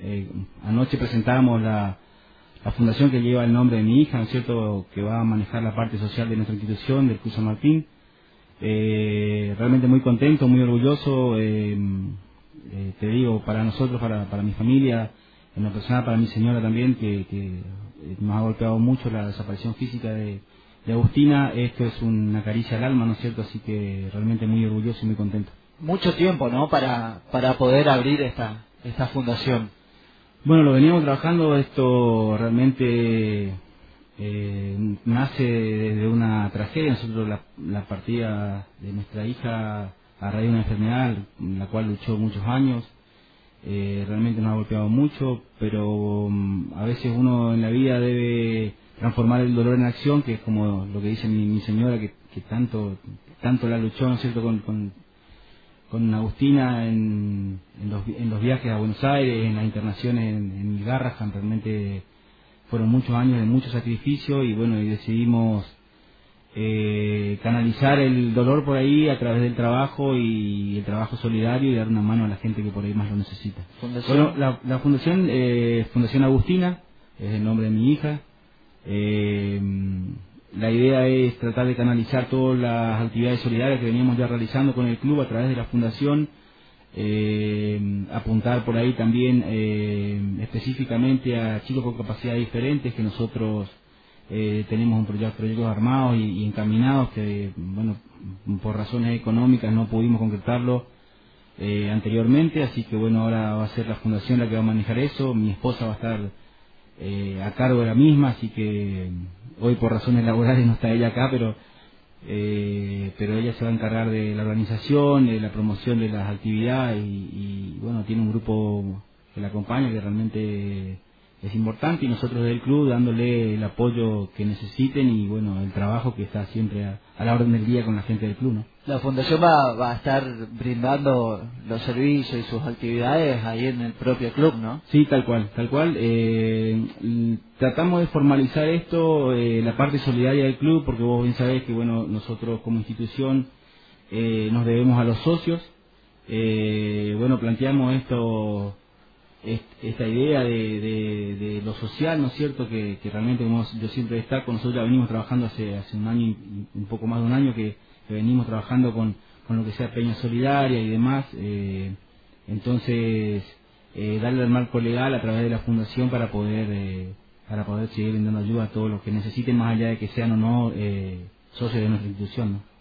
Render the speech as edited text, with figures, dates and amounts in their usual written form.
anoche presentamos la fundación que lleva el nombre de mi hija, ¿no es cierto?, que va a manejar la parte social de nuestra institución, del Club San Martín. Realmente muy contento, muy orgulloso, te digo, para nosotros, para mi familia, en lo personal, para mi señora también, que nos ha golpeado mucho la desaparición física de Agustina. Esto es una caricia al alma, ¿no es cierto?, así que realmente muy orgulloso y muy contento. Mucho tiempo, ¿no?, para poder abrir esta fundación. Bueno, lo veníamos trabajando, esto realmente nace desde una tragedia. Nosotros la partida de nuestra hija a raíz de una enfermedad, la cual luchó muchos años, realmente nos ha golpeado mucho, pero a veces uno en la vida debe transformar el dolor en acción, que es como lo que dice mi señora, que tanto la luchó, ¿no es cierto?, con Agustina en los viajes a Buenos Aires, en las internaciones en Garrahan. Realmente fueron muchos años de mucho sacrificio y bueno, y decidimos canalizar el dolor por ahí a través del trabajo y el trabajo solidario y dar una mano a la gente que por ahí más lo necesita. ¿Fundación? Bueno, la fundación, Fundación Agustina, es el nombre de mi hija. La idea es tratar de canalizar todas las actividades solidarias que veníamos ya realizando con el club a través de la fundación, apuntar por ahí también específicamente a chicos con capacidades diferentes, que nosotros tenemos proyectos armados y encaminados que, bueno, por razones económicas no pudimos concretarlo anteriormente, así que bueno, ahora va a ser la fundación la que va a manejar eso. Mi esposa va a estar a cargo de la misma, así que hoy por razones laborales no está ella acá, pero ella se va a encargar de la organización, de la promoción de las actividades y bueno, tiene un grupo que la acompaña que realmente es importante, y nosotros del club dándole el apoyo que necesiten y bueno, el trabajo que está siempre a la orden del día con la gente del club, ¿no? La fundación va a estar brindando los servicios y sus actividades ahí en el propio club, ¿no? Sí, tal cual, tal cual. Tratamos de formalizar esto, la parte solidaria del club, porque vos bien sabés que bueno, nosotros como institución nos debemos a los socios. Bueno, planteamos esta idea de lo social, ¿no es cierto?, que realmente, como yo siempre destaco, nosotros ya venimos trabajando hace un año y un poco más de un año que venimos trabajando con lo que sea Peña Solidaria y demás. Entonces darle el marco legal a través de la fundación para poder seguir brindando ayuda a todos los que necesiten, más allá de que sean o no socios de nuestra institución, ¿no?